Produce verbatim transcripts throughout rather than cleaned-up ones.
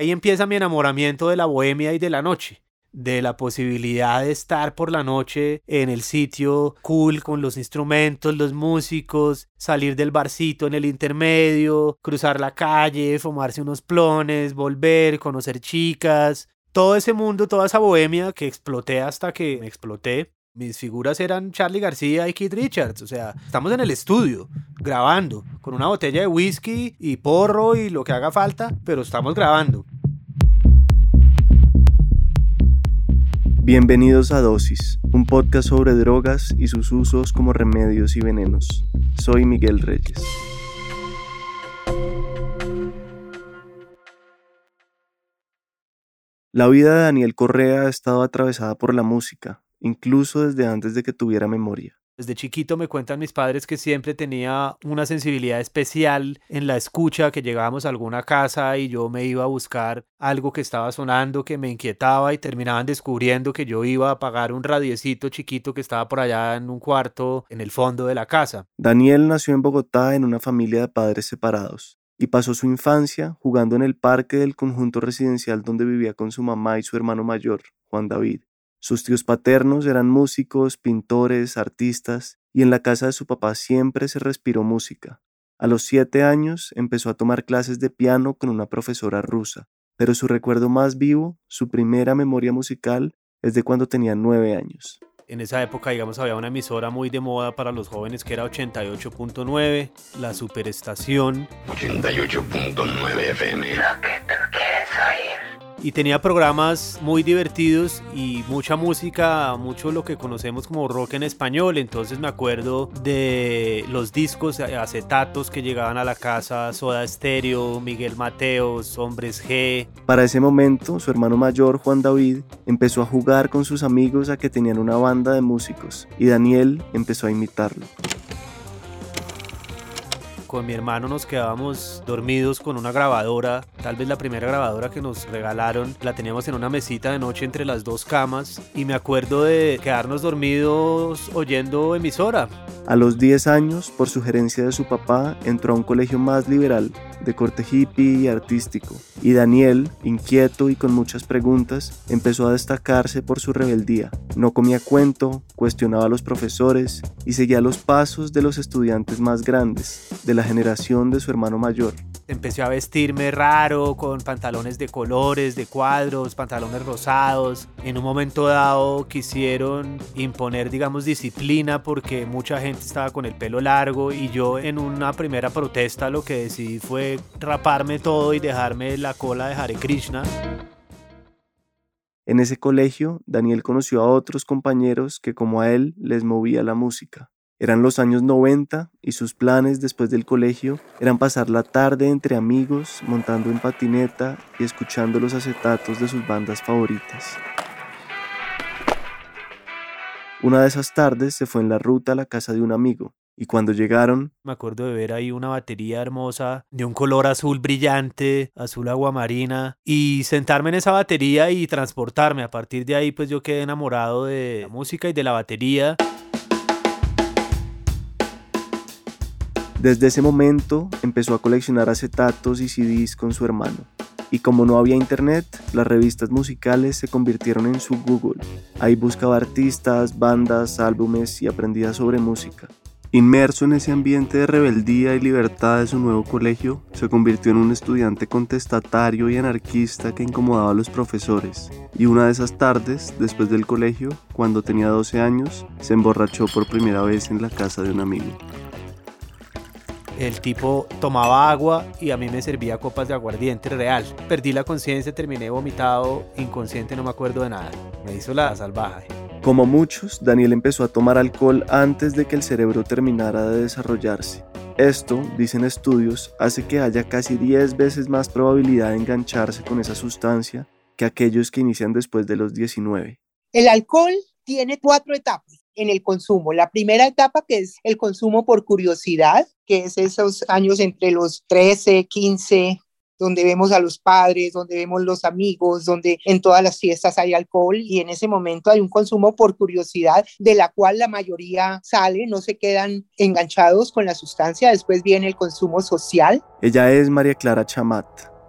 Ahí empieza mi enamoramiento de la bohemia y de la noche, de la posibilidad de estar por la noche en el sitio cool con los instrumentos, los músicos, salir del barcito en el intermedio, cruzar la calle, fumarse unos plones, volver, conocer chicas. Todo ese mundo, toda esa bohemia que exploté hasta que me exploté. Mis figuras eran Charly García y Keith Richards, o sea, estamos en el estudio, grabando, con una botella de whisky y porro y lo que haga falta, pero estamos grabando. Bienvenidos a Dosis, un podcast sobre drogas y sus usos como remedios y venenos. Soy Miguel Reyes. La vida de Daniel Correa ha estado atravesada por la música, incluso desde antes de que tuviera memoria. Desde chiquito me cuentan mis padres que siempre tenía una sensibilidad especial en la escucha, que llegábamos a alguna casa y yo me iba a buscar algo que estaba sonando, que me inquietaba y terminaban descubriendo que yo iba a apagar un radiecito chiquito que estaba por allá en un cuarto en el fondo de la casa. Daniel nació en Bogotá en una familia de padres separados y pasó su infancia jugando en el parque del conjunto residencial donde vivía con su mamá y su hermano mayor, Juan David. Sus tíos paternos eran músicos, pintores, artistas, y en la casa de su papá siempre se respiró música. A los siete años empezó a tomar clases de piano con una profesora rusa, pero su recuerdo más vivo, su primera memoria musical, es de cuando tenía nueve años. En esa época, digamos, había una emisora muy de moda para los jóvenes que era ochenta y ocho punto nueve, la Superestación. ochenta y ocho punto nueve F M. Lo que tú quieres oír. Y tenía programas muy divertidos y mucha música, mucho lo que conocemos como rock en español. Entonces me acuerdo de los discos, acetatos que llegaban a la casa, Soda Stereo, Miguel Mateos, Hombres G. Para ese momento, su hermano mayor, Juan David, empezó a jugar con sus amigos a que tenían una banda de músicos y Daniel empezó a imitarlo. Con mi hermano nos quedábamos dormidos con una grabadora, tal vez la primera grabadora que nos regalaron, la teníamos en una mesita de noche entre las dos camas y me acuerdo de quedarnos dormidos oyendo emisora. A los diez años, por sugerencia de su papá, entró a un colegio más liberal, de corte hippie y artístico, y Daniel, inquieto y con muchas preguntas, empezó a destacarse por su rebeldía. No comía cuento, cuestionaba a los profesores y seguía los pasos de los estudiantes más grandes, de la generación de su hermano mayor. Empecé a vestirme raro, con pantalones de colores, de cuadros, pantalones rosados. En un momento dado quisieron imponer, digamos, disciplina porque mucha gente estaba con el pelo largo y yo en una primera protesta lo que decidí fue raparme todo y dejarme la cola de Hare Krishna. En ese colegio, Daniel conoció a otros compañeros que como a él les movía la música. Eran los años noventa y sus planes después del colegio eran pasar la tarde entre amigos, montando en patineta y escuchando los acetatos de sus bandas favoritas. Una de esas tardes se fue en la ruta a la casa de un amigo y cuando llegaron... Me acuerdo de ver ahí una batería hermosa de un color azul brillante, azul aguamarina, y sentarme en esa batería y transportarme. A partir de ahí pues yo quedé enamorado de la música y de la batería. Desde ese momento empezó a coleccionar acetatos y C Ds con su hermano. Y como no había internet, las revistas musicales se convirtieron en su Google. Ahí buscaba artistas, bandas, álbumes y aprendía sobre música. Inmerso en ese ambiente de rebeldía y libertad de su nuevo colegio, se convirtió en un estudiante contestatario y anarquista que incomodaba a los profesores. Y una de esas tardes, después del colegio, cuando tenía doce años, se emborrachó por primera vez en la casa de un amigo. El tipo tomaba agua y a mí me servía copas de aguardiente real. Perdí la conciencia, terminé vomitado, inconsciente, no me acuerdo de nada. Me hizo la salvaje. Como muchos, Daniel empezó a tomar alcohol antes de que el cerebro terminara de desarrollarse. Esto, dicen estudios, hace que haya casi diez veces más probabilidad de engancharse con esa sustancia que aquellos que inician después de los diecinueve. El alcohol tiene cuatro etapas en el consumo. La primera etapa, que es el consumo por curiosidad, que es esos años entre los trece, quince, donde vemos a los padres, donde vemos los amigos, donde en todas las fiestas hay alcohol y en ese momento hay un consumo por curiosidad de la cual la mayoría sale, no se quedan enganchados con la sustancia. Después viene el consumo social. Ella es María Clara Chamat,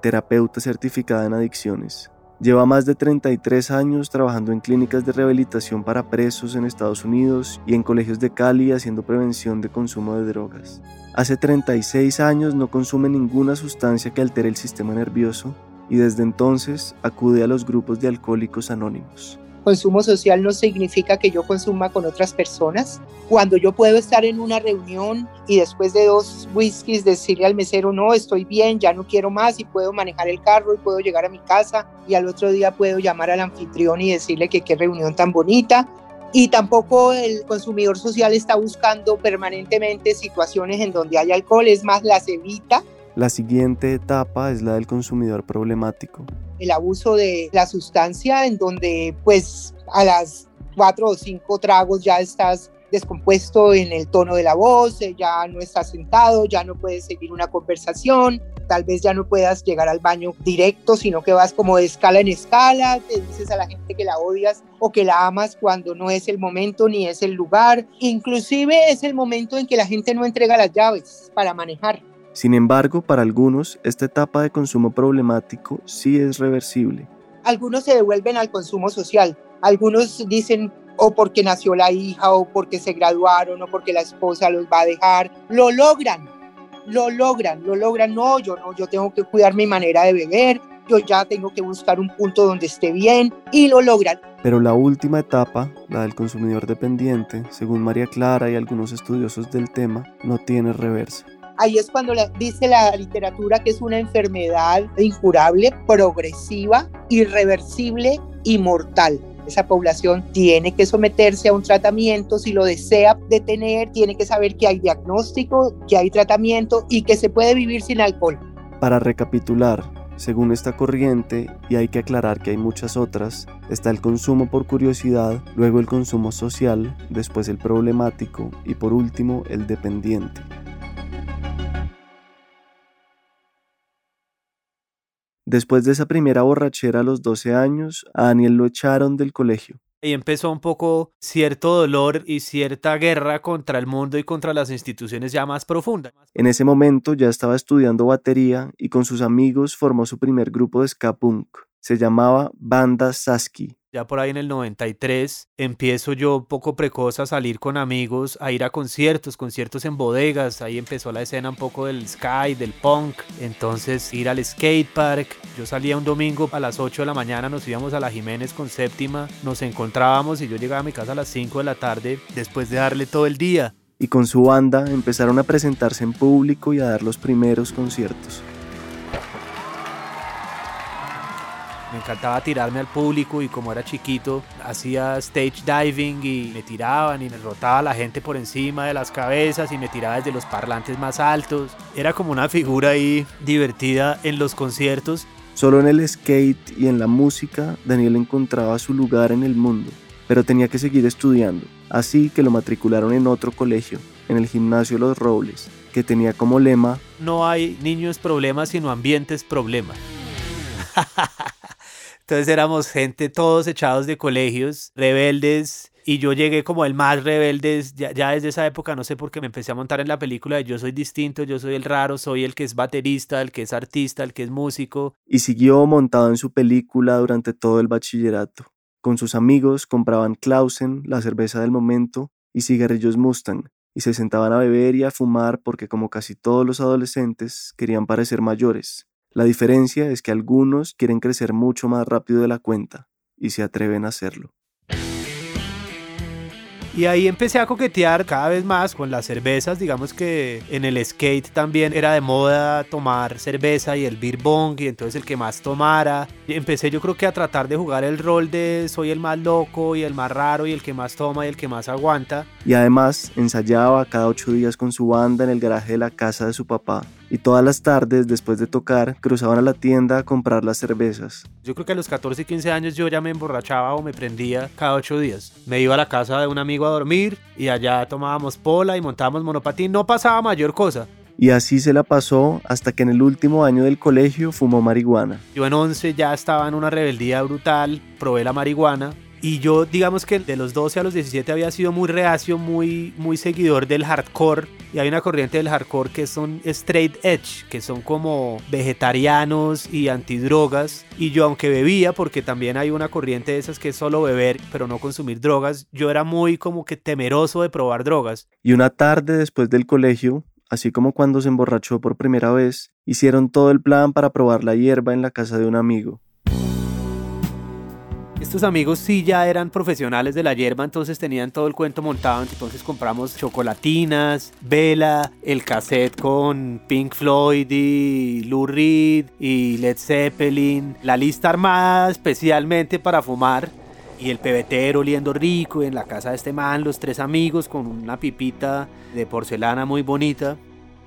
terapeuta certificada en adicciones. Lleva más de treinta y tres años trabajando en clínicas de rehabilitación para presos en Estados Unidos y en colegios de Cali haciendo prevención de consumo de drogas. Hace treinta y seis años no consume ninguna sustancia que altere el sistema nervioso y desde entonces acude a los grupos de alcohólicos anónimos. Consumo social no significa que yo consuma con otras personas. Cuando yo puedo estar en una reunión y después de dos whiskies decirle al mesero, no, estoy bien, ya no quiero más y puedo manejar el carro y puedo llegar a mi casa y al otro día puedo llamar al anfitrión y decirle que qué reunión tan bonita. Y tampoco el consumidor social está buscando permanentemente situaciones en donde hay alcohol, es más, las evita. La siguiente etapa es la del consumidor problemático. El abuso de la sustancia en donde pues a las cuatro o cinco tragos ya estás descompuesto en el tono de la voz, ya no estás sentado, ya no puedes seguir una conversación, tal vez ya no puedas llegar al baño directo, sino que vas como de escala en escala, te dices a la gente que la odias o que la amas cuando no es el momento ni es el lugar, inclusive es el momento en que la gente no entrega las llaves para manejar. Sin embargo, para algunos, esta etapa de consumo problemático sí es reversible. Algunos se devuelven al consumo social, algunos dicen o porque nació la hija o porque se graduaron o porque la esposa los va a dejar, lo logran, lo logran, lo logran, no, yo no, yo tengo que cuidar mi manera de beber, yo ya tengo que buscar un punto donde esté bien y lo logran. Pero la última etapa, la del consumidor dependiente, según María Clara y algunos estudiosos del tema, no tiene reversa. Ahí es cuando la, dice la literatura que es una enfermedad incurable, progresiva, irreversible y mortal. Esa población tiene que someterse a un tratamiento, si lo desea detener, tiene que saber que hay diagnóstico, que hay tratamiento y que se puede vivir sin alcohol. Para recapitular, según esta corriente, y hay que aclarar que hay muchas otras, está el consumo por curiosidad, luego el consumo social, después el problemático y por último el dependiente. Después de esa primera borrachera a los doce años, a Daniel lo echaron del colegio. Y empezó un poco cierto dolor y cierta guerra contra el mundo y contra las instituciones ya más profundas. En ese momento ya estaba estudiando batería y con sus amigos formó su primer grupo de ska punk. Se llamaba Banda Sasky. Ya por ahí en el noventa y tres empiezo yo poco precoz a salir con amigos, a ir a conciertos, conciertos en bodegas. Ahí empezó la escena un poco del ska y del punk. Entonces ir al skatepark. Yo salía un domingo a las ocho de la mañana, nos íbamos a la Jiménez con Séptima, nos encontrábamos y yo llegaba a mi casa a las cinco de la tarde después de darle todo el día. Y con su banda empezaron a presentarse en público y a dar los primeros conciertos. Me encantaba tirarme al público y como era chiquito hacía stage diving y me tiraban y me rotaba la gente por encima de las cabezas y me tiraba desde los parlantes más altos. Era como una figura ahí divertida en los conciertos. Solo en el skate y en la música Daniel encontraba su lugar en el mundo, pero tenía que seguir estudiando, así que lo matricularon en otro colegio, en el Gimnasio Los Robles, que tenía como lema: no hay niños problemas sino ambientes problemas. Entonces éramos gente todos echados de colegios, rebeldes, y yo llegué como el más rebelde, ya, ya desde esa época, no sé por qué me empecé a montar en la película de yo soy distinto, yo soy el raro, soy el que es baterista, el que es artista, el que es músico. Y siguió montado en su película durante todo el bachillerato. Con sus amigos compraban Clausen, la cerveza del momento, y cigarrillos Mustang, y se sentaban a beber y a fumar porque, como casi todos los adolescentes, querían parecer mayores. La diferencia es que algunos quieren crecer mucho más rápido de la cuenta y se atreven a hacerlo. Y ahí empecé a coquetear cada vez más con las cervezas. Digamos que en el skate también era de moda tomar cerveza y el beer bong, y entonces el que más tomara. Y empecé yo creo que a tratar de jugar el rol de soy el más loco y el más raro y el que más toma y el que más aguanta. Y además ensayaba cada ocho días con su banda en el garaje de la casa de su papá. Y todas las tardes, después de tocar, cruzaban a la tienda a comprar las cervezas. Yo creo que a los catorce y quince años yo ya me emborrachaba o me prendía cada ocho días. Me iba a la casa de un amigo a dormir y allá tomábamos pola y montábamos monopatín. No pasaba mayor cosa. Y así se la pasó hasta que en el último año del colegio fumó marihuana. Yo en once ya estaba en una rebeldía brutal, probé la marihuana Y yo, digamos que de los doce a los diecisiete había sido muy reacio, muy, muy seguidor del hardcore. Y hay una corriente del hardcore que son straight edge, que son como vegetarianos y antidrogas. Y yo, aunque bebía, porque también hay una corriente de esas que es solo beber, pero no consumir drogas, yo era muy como que temeroso de probar drogas. Y una tarde después del colegio, así como cuando se emborrachó por primera vez, hicieron todo el plan para probar la hierba en la casa de un amigo. Estos amigos sí ya eran profesionales de la hierba, entonces tenían todo el cuento montado. Entonces compramos chocolatinas, vela, el cassette con Pink Floyd y Lou Reed y Led Zeppelin, la lista armada especialmente para fumar, y el pebetero oliendo rico en la casa de este man, los tres amigos con una pipita de porcelana muy bonita.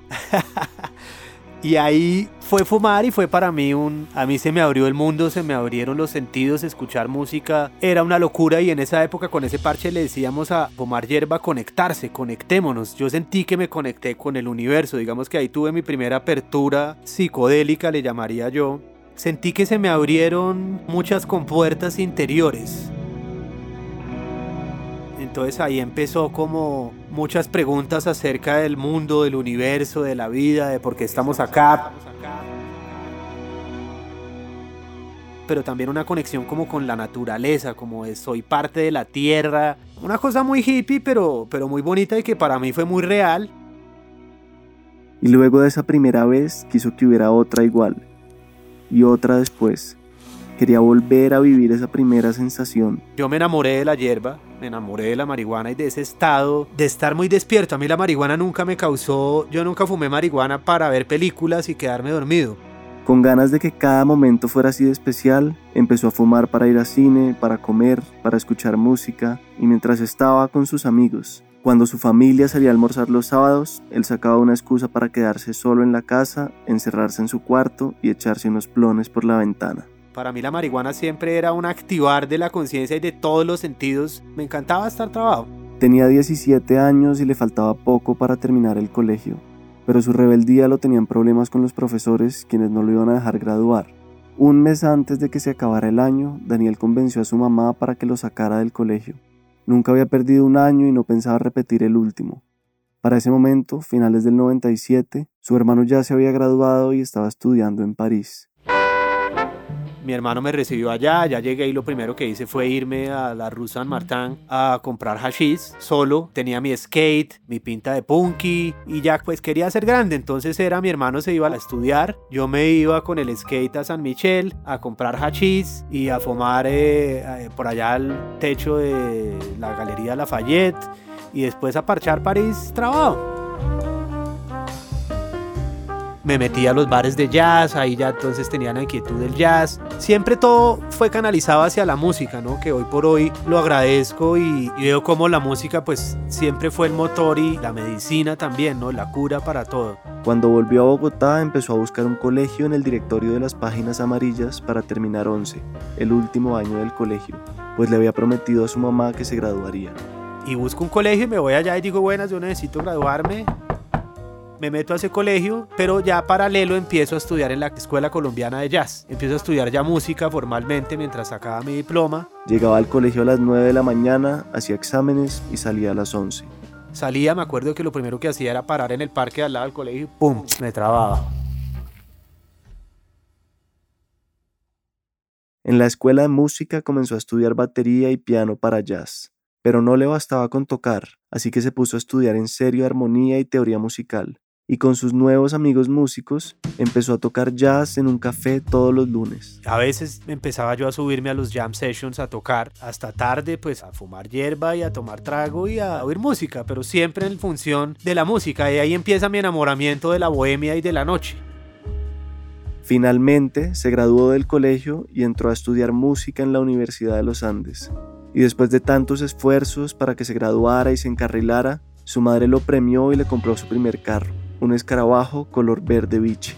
Y ahí fue fumar y fue para mí un... A mí se me abrió el mundo, se me abrieron los sentidos, escuchar música era una locura, y en esa época con ese parche le decíamos a fumar hierba conectarse, conectémonos. Yo sentí que me conecté con el universo, digamos que ahí tuve mi primera apertura psicodélica, le llamaría yo. Sentí que se me abrieron muchas compuertas interiores. Entonces ahí empezó como muchas preguntas acerca del mundo, del universo, de la vida, de por qué estamos acá. Pero también una conexión como con la naturaleza, como de soy parte de la tierra. Una cosa muy hippie, pero, pero muy bonita y que para mí fue muy real. Y luego de esa primera vez quiso que hubiera otra igual. Y otra después. Quería volver a vivir esa primera sensación. Yo me enamoré de la hierba, me enamoré de la marihuana y de ese estado de estar muy despierto. A mí la marihuana nunca me causó... Yo nunca fumé marihuana para ver películas y quedarme dormido. Con ganas de que cada momento fuera así de especial, empezó a fumar para ir al cine, para comer, para escuchar música, y mientras estaba con sus amigos. Cuando su familia salía a almorzar los sábados, él sacaba una excusa para quedarse solo en la casa, encerrarse en su cuarto y echarse unos plones por la ventana. Para mí la marihuana siempre era un activar de la conciencia y de todos los sentidos. Me encantaba estar trabado. Tenía diecisiete años y le faltaba poco para terminar el colegio, pero su rebeldía lo tenían problemas con los profesores, quienes no lo iban a dejar graduar. Un mes antes de que se acabara el año, Daniel convenció a su mamá para que lo sacara del colegio. Nunca había perdido un año y no pensaba repetir el último. Para ese momento, finales del noventa y siete, su hermano ya se había graduado y estaba estudiando en París. Mi hermano me recibió allá, ya llegué y lo primero que hice fue irme a la Rue Saint-Martin a comprar hashish solo. Tenía mi skate, mi pinta de punky y ya pues quería ser grande, entonces era mi hermano se iba a estudiar, yo me iba con el skate a San Michel a comprar hashish y a fumar eh, eh, por allá al techo de la Galería Lafayette y después a parchar París trabajo. Me metí a los bares de jazz, ahí ya entonces tenía la inquietud del jazz. Siempre todo fue canalizado hacia la música, ¿no? Que hoy por hoy lo agradezco y, y veo como la música pues siempre fue el motor y la medicina también, ¿no? La cura para todo. Cuando volvió a Bogotá empezó a buscar un colegio en el directorio de las páginas amarillas para terminar once, el último año del colegio, pues le había prometido a su mamá que se graduaría. Y busco un colegio y me voy allá y digo, buenas, yo necesito graduarme. Me meto a ese colegio, pero ya paralelo empiezo a estudiar en la Escuela Colombiana de Jazz. Empiezo a estudiar ya música formalmente mientras sacaba mi diploma. Llegaba al colegio a las nueve de la mañana, hacía exámenes y salía a las once. Salía, me acuerdo que lo primero que hacía era parar en el parque al lado del colegio y ¡pum! Me trababa. En la escuela de música comenzó a estudiar batería y piano para jazz, pero no le bastaba con tocar, así que se puso a estudiar en serio armonía y teoría musical. Y con sus nuevos amigos músicos empezó a tocar jazz en un café todos los lunes. A veces empezaba yo a subirme a los jam sessions a tocar hasta tarde, pues a fumar hierba y a tomar trago y a oír música, pero siempre en función de la música, y ahí empieza mi enamoramiento de la bohemia y de la noche. Finalmente se graduó del colegio y entró a estudiar música en la Universidad de los Andes. Y después de tantos esfuerzos para que se graduara y se encarrilara, su madre lo premió y le compró su primer carro, un escarabajo color verde biche.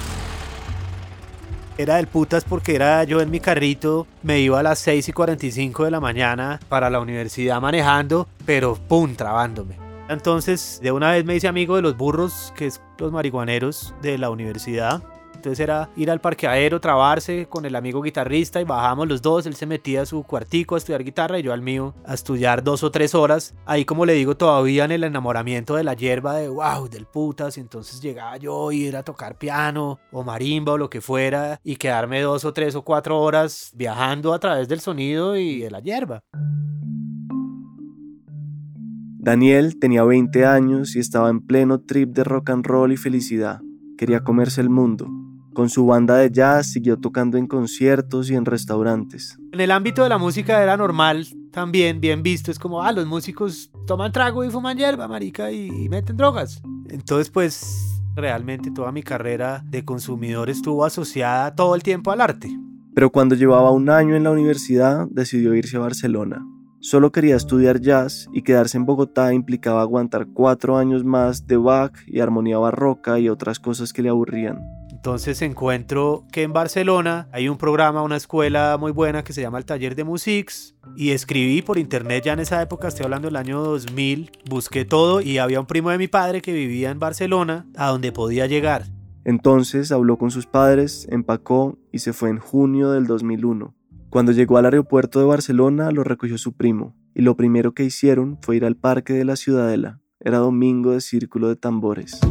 Era del putas porque era yo en mi carrito, me iba a las seis y cuarenta y cinco de la mañana para la universidad manejando, pero pum, trabándome. Entonces de una vez me hice amigo de los burros, que es los marihuaneros de la universidad, Entonces era ir al parqueadero, trabarse con el amigo guitarrista y bajábamos los dos. Él se metía a su cuartico a estudiar guitarra y yo al mío a estudiar dos o tres horas. Ahí, como le digo, todavía en el enamoramiento de la hierba de wow, del putas. Y entonces llegaba yo y ir a tocar piano o marimba o lo que fuera y quedarme dos o tres o cuatro horas viajando a través del sonido y de la hierba. Daniel tenía veinte años y estaba en pleno trip de rock and roll y felicidad. Quería comerse el mundo. Con su banda de jazz siguió tocando en conciertos y en restaurantes. En el ámbito de la música era normal, también bien visto. Es como, ah, los músicos toman trago y fuman hierba, marica, y, y meten drogas. Entonces, pues, realmente toda mi carrera de consumidor estuvo asociada todo el tiempo al arte. Pero cuando llevaba un año en la universidad, decidió irse a Barcelona. Solo quería estudiar jazz y quedarse en Bogotá implicaba aguantar cuatro años más de Bach y armonía barroca y otras cosas que le aburrían. Entonces encuentro que en Barcelona hay un programa, una escuela muy buena que se llama el Taller de Musics y escribí por internet ya en esa época, estoy hablando del año dos mil, busqué todo y había un primo de mi padre que vivía en Barcelona a donde podía llegar. Entonces habló con sus padres, empacó y se fue en junio del dos mil uno. Cuando llegó al aeropuerto de Barcelona, lo recogió su primo, y lo primero que hicieron fue ir al parque de la Ciudadela. Era domingo de círculo de tambores.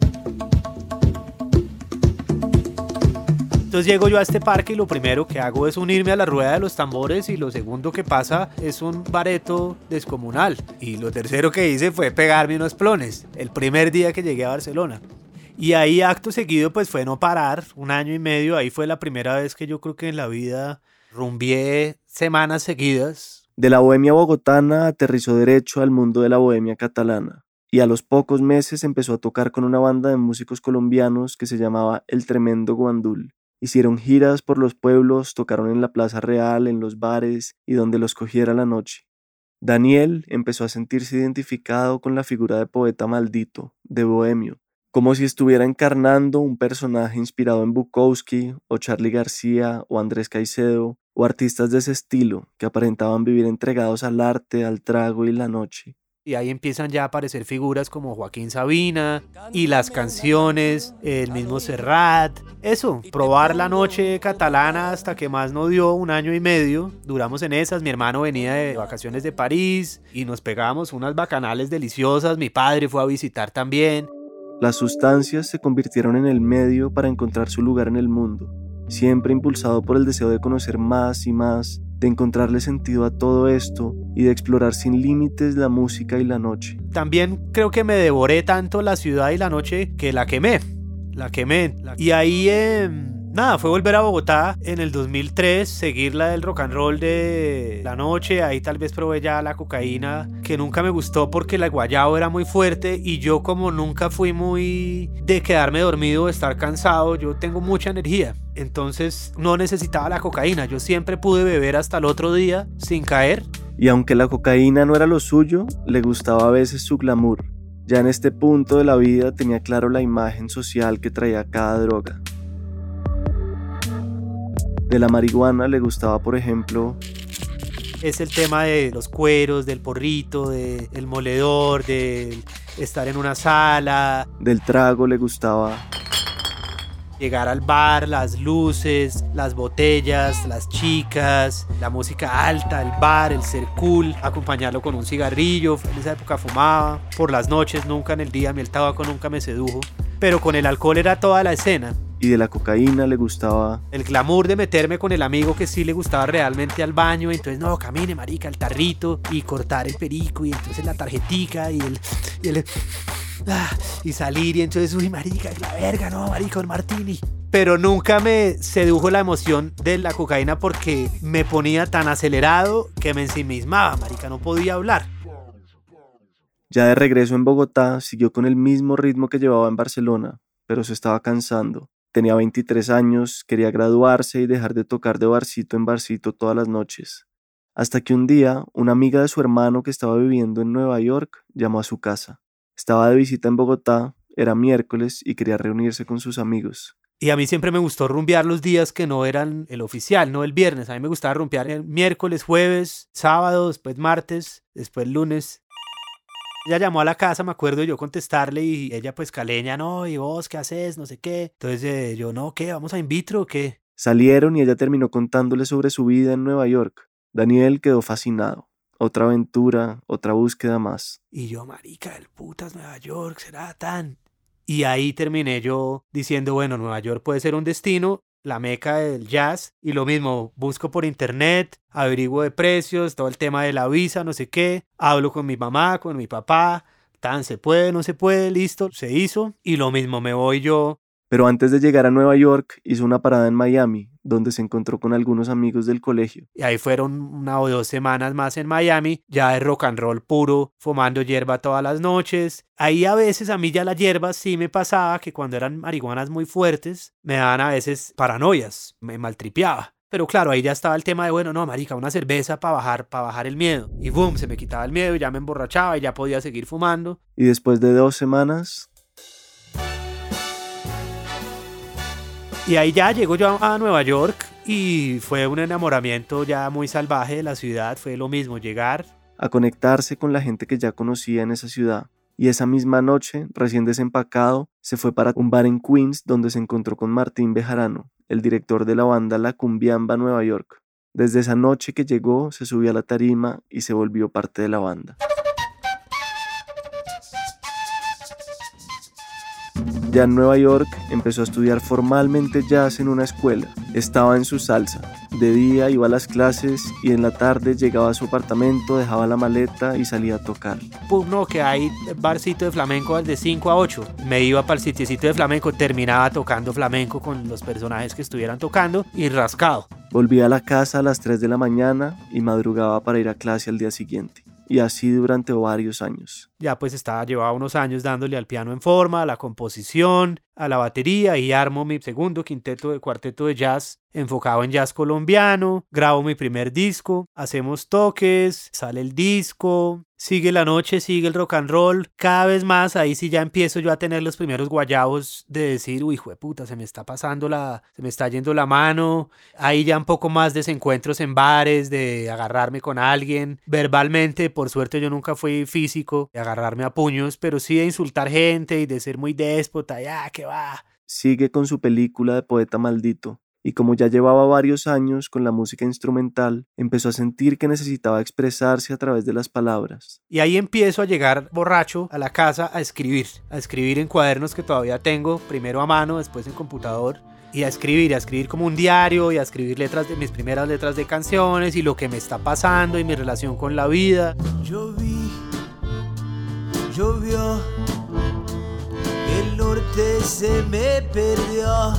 Entonces llego yo a este parque y lo primero que hago es unirme a la rueda de los tambores y lo segundo que pasa es un bareto descomunal. Y lo tercero que hice fue pegarme unos plones, el primer día que llegué a Barcelona. Y ahí acto seguido pues fue no parar, un año y medio, ahí fue la primera vez que yo creo que en la vida rumbié semanas seguidas. De la bohemia bogotana aterrizó derecho al mundo de la bohemia catalana y a los pocos meses empezó a tocar con una banda de músicos colombianos que se llamaba El Tremendo Guandul. Hicieron giras por los pueblos, tocaron en la Plaza Real, en los bares y donde los cogiera la noche. Daniel empezó a sentirse identificado con la figura de poeta maldito, de bohemio, como si estuviera encarnando un personaje inspirado en Bukowski o Charly García o Andrés Caicedo o artistas de ese estilo que aparentaban vivir entregados al arte, al trago y la noche. Y ahí empiezan ya a aparecer figuras como Joaquín Sabina y las canciones, el mismo Serrat. Eso, probar la noche catalana hasta que más no dio, un año y medio. Duramos en esas, mi hermano venía de vacaciones de París y nos pegábamos unas bacanales deliciosas. Mi padre fue a visitar también. Las sustancias se convirtieron en el medio para encontrar su lugar en el mundo, siempre impulsado por el deseo de conocer más y más, de encontrarle sentido a todo esto y de explorar sin límites la música y la noche. También creo que me devoré tanto la ciudad y la noche que la quemé, la quemé. Y ahí, eh, nada, fue volver a Bogotá en el dos mil tres, seguir la del rock and roll de la noche. Ahí tal vez probé ya la cocaína, que nunca me gustó porque el guayabo era muy fuerte y yo como nunca fui muy de quedarme dormido o estar cansado, yo tengo mucha energía. Entonces no necesitaba la cocaína, yo siempre pude beber hasta el otro día sin caer. Y aunque la cocaína no era lo suyo, le gustaba a veces su glamour. Ya en este punto de la vida tenía claro la imagen social que traía cada droga. De la marihuana le gustaba, por ejemplo, es el tema de los cueros, del porrito, del moledor, de estar en una sala. Del trago le gustaba llegar al bar, las luces, las botellas, las chicas, la música alta, el bar, el ser cool, acompañarlo con un cigarrillo. En esa época fumaba por las noches, nunca en el día, a mí el tabaco nunca me sedujo, pero con el alcohol era toda la escena. Y de la cocaína le gustaba el glamour de meterme con el amigo que sí le gustaba realmente al baño. Entonces, no, camine, marica, el tarrito y cortar el perico y entonces la tarjetica y el... Y, el, ah, y salir y entonces, uy, marica, es la verga, no, marica, un martini. Pero nunca me sedujo la emoción de la cocaína porque me ponía tan acelerado que me ensimismaba, marica, no podía hablar. Ya de regreso en Bogotá, siguió con el mismo ritmo que llevaba en Barcelona, pero se estaba cansando. Tenía veintitrés años, quería graduarse y dejar de tocar de barcito en barcito todas las noches. Hasta que un día, una amiga de su hermano que estaba viviendo en Nueva York llamó a su casa. Estaba de visita en Bogotá, era miércoles y quería reunirse con sus amigos. Y a mí siempre me gustó rumbear los días que no eran el oficial, no el viernes. A mí me gustaba rumbear el miércoles, jueves, sábado, después martes, después lunes. Ella llamó a la casa, me acuerdo yo contestarle y ella pues caleña, no, ¿y vos qué haces? No sé qué. Entonces eh, yo, no, ¿qué? ¿Vamos a in vitro o qué? Salieron y ella terminó contándole sobre su vida en Nueva York. Daniel quedó fascinado. Otra aventura, otra búsqueda más. Y yo, marica, el putas Nueva York, ¿será tan? Y ahí terminé yo diciendo, bueno, Nueva York puede ser un destino, la meca del jazz, y lo mismo, busco por internet, averiguo de precios, todo el tema de la visa, no sé qué, hablo con mi mamá, con mi papá, tan se puede, no se puede, listo, se hizo, y lo mismo, me voy yo. Pero antes de llegar a Nueva York, hizo una parada en Miami, donde se encontró con algunos amigos del colegio. Y ahí fueron una o dos semanas más en Miami, ya de rock and roll puro, fumando hierba todas las noches. Ahí a veces a mí ya la hierba sí me pasaba que cuando eran marihuanas muy fuertes, me daban a veces paranoias, me maltripeaba. Pero claro, ahí ya estaba el tema de, bueno, no, marica, una cerveza para bajar, para bajar el miedo. Y boom, se me quitaba el miedo y ya me emborrachaba y ya podía seguir fumando. Y después de dos semanas... Y ahí ya llego yo a Nueva York y fue un enamoramiento ya muy salvaje de la ciudad. Fue lo mismo, llegar a conectarse con la gente que ya conocía en esa ciudad. Y esa misma noche, recién desempacado, se fue para un bar en Queens donde se encontró con Martín Bejarano, el director de la banda La Cumbiamba Nueva York. Desde esa noche que llegó, se subió a la tarima y se volvió parte de la banda. Ya en Nueva York empezó a estudiar formalmente jazz en una escuela. Estaba en su salsa. De día iba a las clases y en la tarde llegaba a su apartamento, dejaba la maleta y salía a tocar. Pum, no, que hay barcito de flamenco de cinco a ocho. Me iba para el sitiecito de flamenco, terminaba tocando flamenco con los personajes que estuvieran tocando y rascado. Volvía a la casa a las tres de la mañana y madrugaba para ir a clase al día siguiente. Y así durante varios años. Ya pues estaba, llevaba unos años dándole al piano en forma, a la composición, a la batería, y armo mi segundo quinteto de cuarteto de jazz enfocado en jazz colombiano, grabo mi primer disco, hacemos toques, sale el disco, sigue la noche, sigue el rock and roll, cada vez más ahí sí ya empiezo yo a tener los primeros guayabos de decir, uy, hijo de puta, se me está pasando la, se me está yendo la mano, ahí ya un poco más desencuentros en bares, de agarrarme con alguien, verbalmente, por suerte yo nunca fui físico, de agarrarme a puños, pero sí de insultar gente y de ser muy déspota, ya, que va. Sigue con su película de Poeta Maldito. Y como ya llevaba varios años con la música instrumental, empezó a sentir que necesitaba expresarse a través de las palabras. Y ahí empiezo a llegar borracho a la casa a escribir, a escribir en cuadernos que todavía tengo, primero a mano, después en computador, y a escribir, a escribir como un diario, y a escribir letras de mis primeras letras de canciones, y lo que me está pasando, y mi relación con la vida. Lloví, llovió, el norte se me perdió.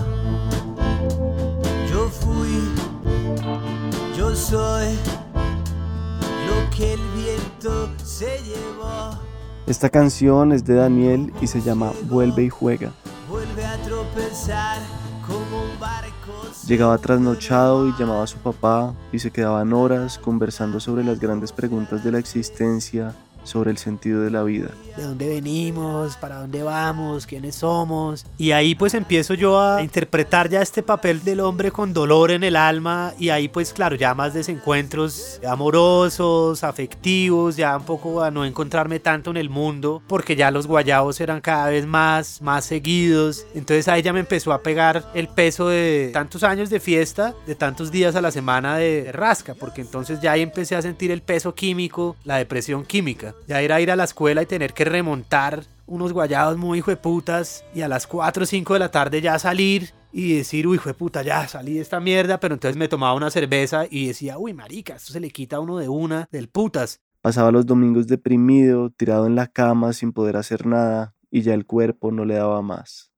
Yo fui, yo soy lo que el viento se llevó. Esta canción es de Daniel y se llama Vuelve y Juega. Vuelve a tropezar como un barco. Llegaba trasnochado y llamaba a su papá y se quedaban horas conversando sobre las grandes preguntas de la existencia, sobre el sentido de la vida. ¿De dónde venimos? ¿Para dónde vamos? ¿Quiénes somos? Y ahí pues empiezo yo a interpretar ya este papel del hombre con dolor en el alma, y ahí pues claro, ya más desencuentros amorosos, afectivos, ya un poco a no encontrarme tanto en el mundo, porque ya los guayabos eran cada vez más, más seguidos. Entonces ahí ya me empezó a pegar el peso de tantos años de fiesta, de tantos días a la semana de rasca, porque entonces ya ahí empecé a sentir el peso químico, la depresión química. Ya era ir a la escuela y tener que remontar unos guayabos muy hijueputas, y a las cuatro o cinco de la tarde ya salir y decir, uy, hijueputa, ya salí de esta mierda, pero entonces me tomaba una cerveza y decía, uy, marica, esto se le quita a uno de una, del putas. Pasaba los domingos deprimido, tirado en la cama sin poder hacer nada, y ya el cuerpo no le daba más.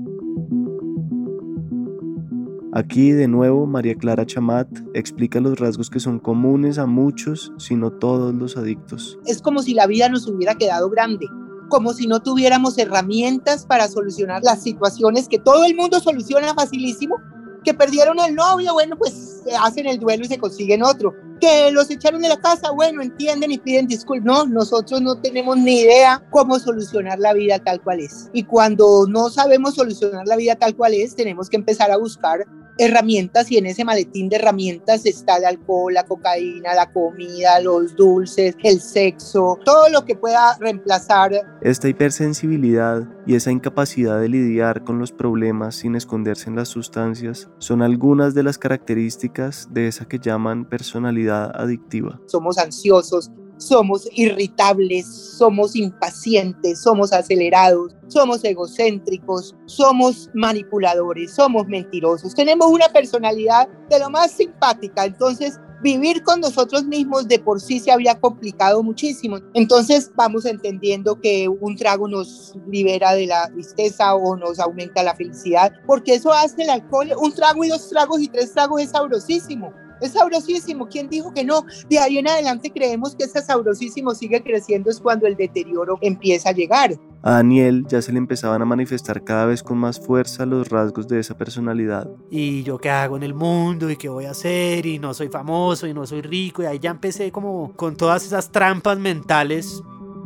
Aquí de nuevo María Clara Chamat explica los rasgos que son comunes a muchos, si no todos los adictos. Es como si la vida nos hubiera quedado grande, como si no tuviéramos herramientas para solucionar las situaciones que todo el mundo soluciona facilísimo. Que perdieron al novio, bueno, pues hacen el duelo y se consiguen otro. Que los echaron de la casa, bueno, entienden y piden disculpas. No, nosotros no tenemos ni idea cómo solucionar la vida tal cual es. Y cuando no sabemos solucionar la vida tal cual es, tenemos que empezar a buscar herramientas y en ese maletín de herramientas está el alcohol, la cocaína, la comida, los dulces, el sexo, todo lo que pueda reemplazar. Esta hipersensibilidad y esa incapacidad de lidiar con los problemas sin esconderse en las sustancias son algunas de las características de esa que llaman personalidad adictiva. Somos ansiosos, somos irritables, somos impacientes, somos acelerados, somos egocéntricos, somos manipuladores, somos mentirosos. Tenemos una personalidad de lo más simpática, entonces vivir con nosotros mismos de por sí se había complicado muchísimo. Entonces vamos entendiendo que un trago nos libera de la tristeza o nos aumenta la felicidad, porque eso hace el alcohol. Un trago y dos tragos y tres tragos es sabrosísimo. Es sabrosísimo. ¿Quién dijo que no? De ahí en adelante creemos que ese sabrosísimo sigue creciendo, es cuando el deterioro empieza a llegar. A Daniel ya se le empezaban a manifestar cada vez con más fuerza los rasgos de esa personalidad. ¿Y yo qué hago en el mundo? ¿Y qué voy a hacer? Y no soy famoso y no soy rico. Y ahí ya empecé como con todas esas trampas mentales.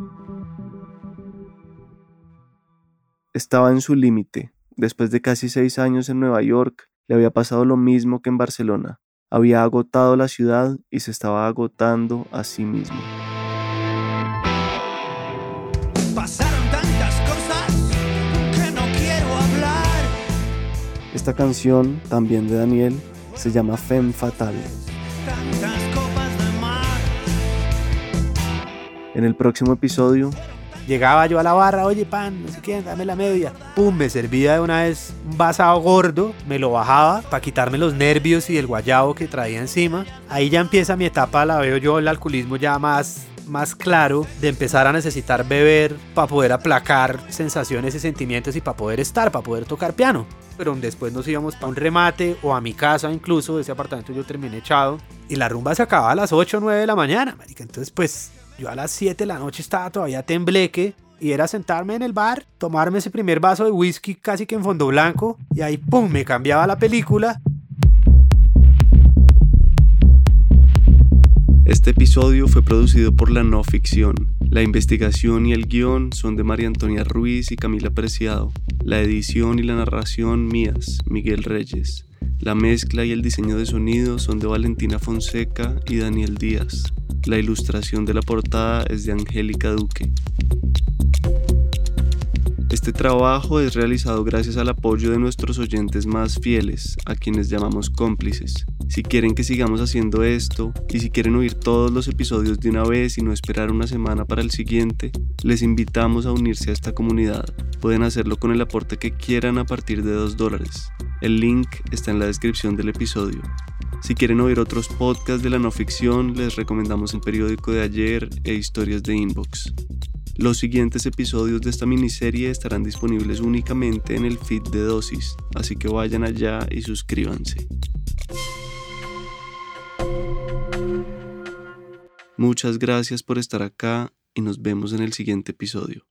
Estaba en su límite. Después de casi seis años en Nueva York, le había pasado lo mismo que en Barcelona. Había agotado la ciudad y se estaba agotando a sí mismo. Pasaron tantas cosas que no quiero hablar. Esta canción, también de Daniel, se llama Femme Fatale. Tantas copas de mar. En el próximo episodio, Llegaba yo a la barra, oye pan, no sé qué, dame la media. Pum, me servía de una vez un vasado gordo, me lo bajaba para quitarme los nervios y el guayabo que traía encima. Ahí ya empieza mi etapa, la veo yo, el alcoholismo ya más, más claro, de empezar a necesitar beber para poder aplacar sensaciones y sentimientos y para poder estar, para poder tocar piano. Pero después nos íbamos para un remate o a mi casa incluso, de ese apartamento yo terminé echado. Y la rumba se acababa a las ocho o nueve de la mañana, marica. Entonces pues yo a las siete de la noche estaba todavía tembleque y era sentarme en el bar, tomarme ese primer vaso de whisky casi que en fondo blanco y ahí pum, me cambiaba la película. este episodio fue producido por La No Ficción. La investigación y el guión son de María Antonia Ruiz y Camila Preciado. La edición y la narración mías, Miguel Reyes. La mezcla y el diseño de sonido son de Valentina Fonseca y Daniel Díaz. La ilustración de la portada es de Angélica Duque. Este trabajo es realizado gracias al apoyo de nuestros oyentes más fieles, a quienes llamamos cómplices. Si quieren que sigamos haciendo esto, y si quieren oír todos los episodios de una vez y no esperar una semana para el siguiente, les invitamos a unirse a esta comunidad. Pueden hacerlo con el aporte que quieran a partir de dos dólares. El link está en la descripción del episodio. Si quieren oír otros podcasts de la no ficción, les recomendamos El Periódico de Ayer e Historias de Inbox. Los siguientes episodios de esta miniserie estarán disponibles únicamente en el feed de Dosis, así que vayan allá y suscríbanse. Muchas gracias por estar acá y nos vemos en el siguiente episodio.